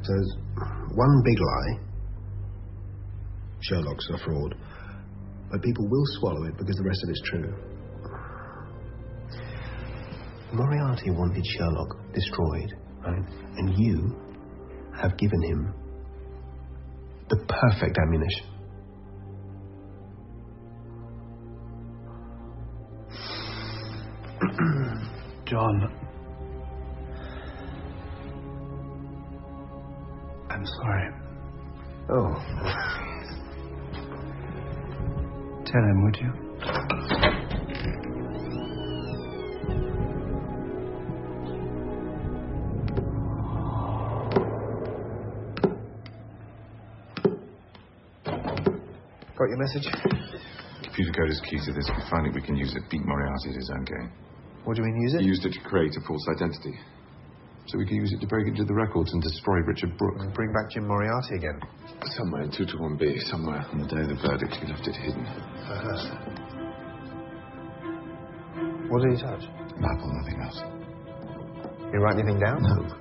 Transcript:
So there's one big lie. Sherlock's a fraud. But people will swallow it because the rest of it's true. Moriarty wanted Sherlock destroyed, right? And you have given him the perfect ammunition. John, I'm sorry. Oh. Tell him, would you? Got your message? Computer code is key to this. If we find it, we can use it. Beat Moriarty at his own game. What do you mean, use it? He used it to create a false identity. So we can use it to break into the records and destroy Richard Brooke. And bring back Jim Moriarty again. Somewhere in 221B, somewhere on the day of the verdict, he left it hidden. What did he touch? Map or nothing else. Did he write anything down? No.